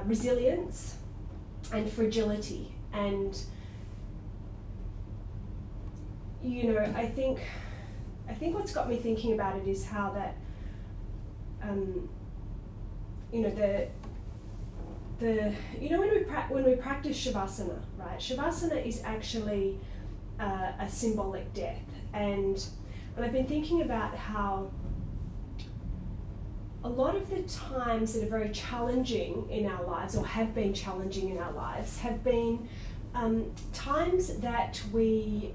resilience and fragility. And you know, I think what's got me thinking about it is how that you know, when we practice Shavasana, right? Shavasana is actually a symbolic death, and I've been thinking about how a lot of the times that are very challenging in our lives, or have been challenging in our lives, have been times that we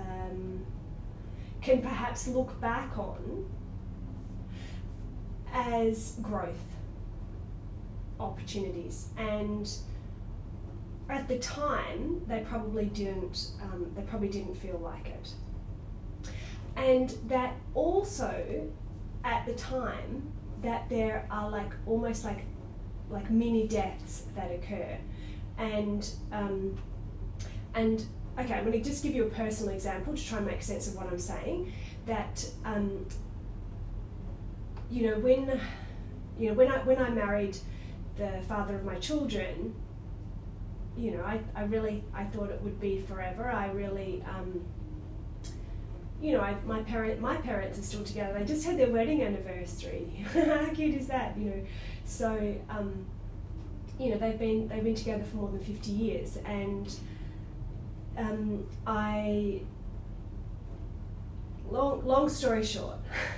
can perhaps look back on as growth opportunities, and at the time they probably didn't feel like it, and that also at the time that there are like almost like mini deaths that occur, and okay, I'm going to just give you a personal example to try and make sense of what I'm saying. That when I married the father of my children, you know, I thought it would be forever. I really my parents are still together. They just had their wedding anniversary. How cute is that? You know, so they've been together for more than 50 years, and long story short,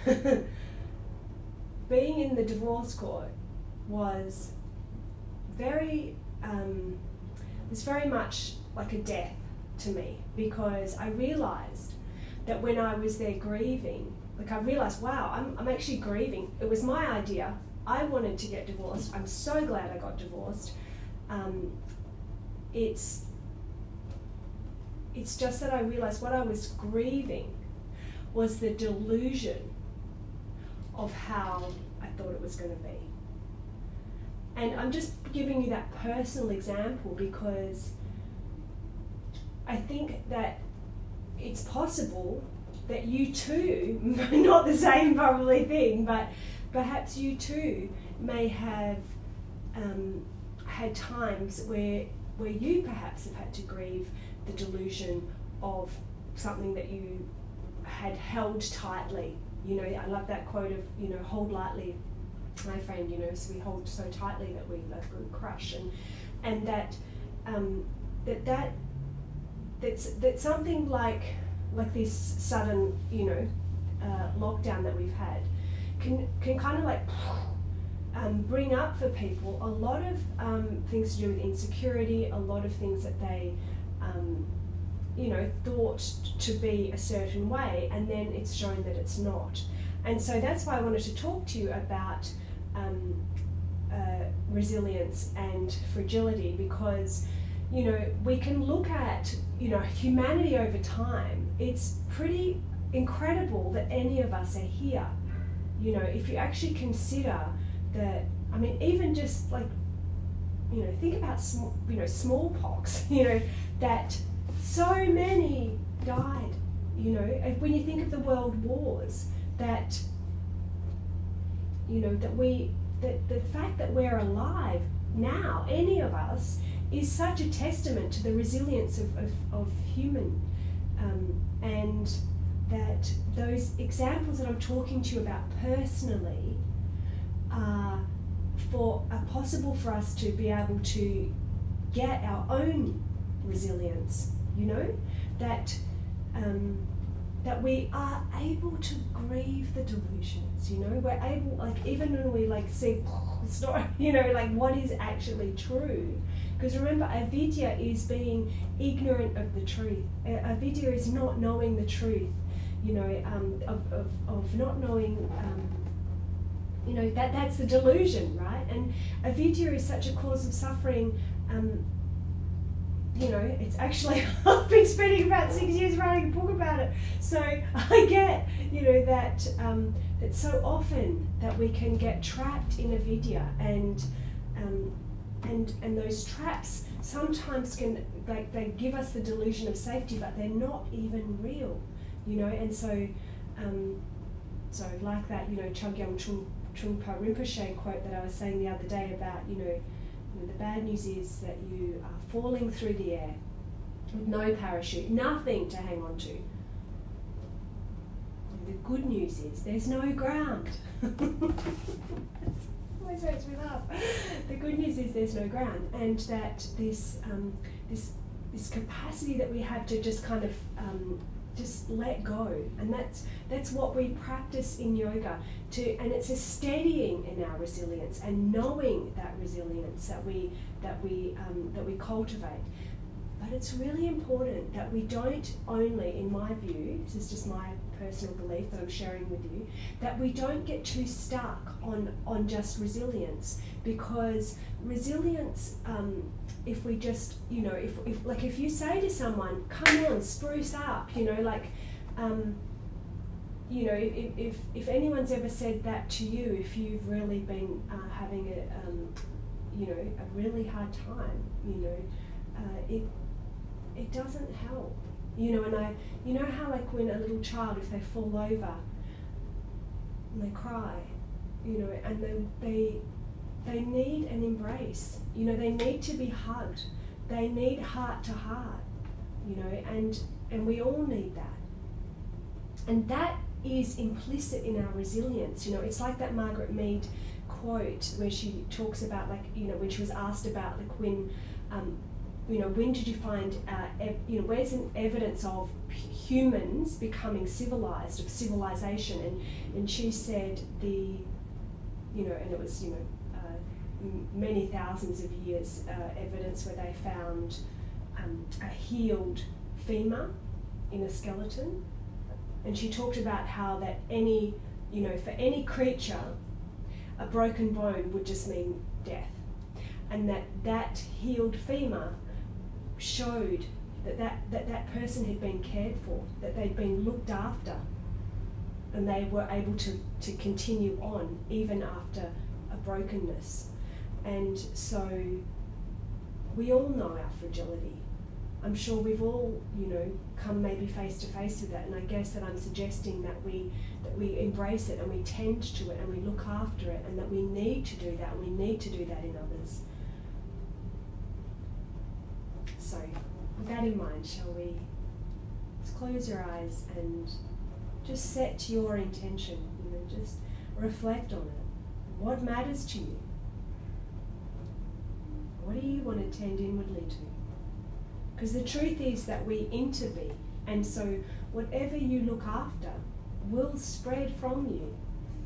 being in the divorce court was very much like a death to me, because I realised that when I was there grieving, I realised, wow, I'm actually grieving. It was my idea. I wanted to get divorced. I'm so glad I got divorced. It's just that I realised what I was grieving was the delusion of how I thought it was going to be. And I'm just giving you that personal example because I think that it's possible that you too, not the same probably thing, but perhaps you too may have had times where you perhaps have had to grieve the delusion of something that you had held tightly. You know, I love that quote of, you know, hold lightly, my friend, you know, so we hold so tightly that we crush, and that's something like this sudden, you know, lockdown that we've had can kind of like bring up for people a lot of things to do with insecurity, a lot of things that they thought to be a certain way, and then it's shown that it's not. And so that's why I wanted to talk to you about resilience and fragility, because, you know, we can look at, you know, humanity over time. It's pretty incredible that any of us are here. You know, if you actually consider that, I mean, even just like, you know, think about smallpox, you know, that so many died, you know, when you think of the world wars, that, you know, that the fact that we're alive now, any of us, is such a testament to the resilience of human, and that those examples that I'm talking to you about personally are possible for us to be able to get our own resilience, you know, that we are able to grieve the delusions, you know, we're able, like, even when we like see the story, you know, like what is actually true. Because remember, avidya is being ignorant of the truth. Avidya is not knowing the truth, you know, of not knowing, you know, that's the delusion, right? And avidya is such a cause of suffering. You know, it's actually, I've been spending about 6 years writing a book about it. So I get, you know, that so often that we can get trapped in avidya, and those traps sometimes can, like, they give us the delusion of safety, but they're not even real, you know. And so like that, you know, Chogyam Trungpa Rinpoche quote that I was saying the other day about, you know, The bad news is that you are falling through the air with no parachute, nothing to hang on to. The good news is there's no ground. Always makes me laugh. The good news is there's no ground, and that this capacity that we have to just kind of just let go, and that's what we practice in yoga. And it's a steadying in our resilience and knowing that resilience that we cultivate. But it's really important that we don't only, in my view, this is just my personal belief that I'm sharing with you, that we don't get too stuck on just resilience, because resilience, if we just, if you say to someone, come on, spruce up, if anyone's ever said that to you, if you've really been having a really hard time, it doesn't help, and how like when a little child, if they fall over and they cry, and they need an embrace, they need to be hugged, they need heart to heart, and we all need that, and that is implicit in our resilience. It's like that Margaret Mead quote where she talks about, when she was asked about when did you find, where's an evidence of humans becoming civilized, of civilization? And she said and it was, many thousands of years evidence where they found a healed femur in a skeleton. And she talked about how that for any creature, a broken bone would just mean death. And that healed femur showed that person had been cared for, that they'd been looked after, and they were able to continue on even after a brokenness. And so we all know our fragility. I'm sure we've all, come maybe face to face with that, and I guess that I'm suggesting that we embrace it and we tend to it and we look after it, and that we need to do that, and we need to do that in others. So, with that in mind, shall we just close your eyes and just set your intention, just reflect on it. What matters to you? What do you want to tend inwardly to? Because the truth is that we interbe, and so whatever you look after will spread from you.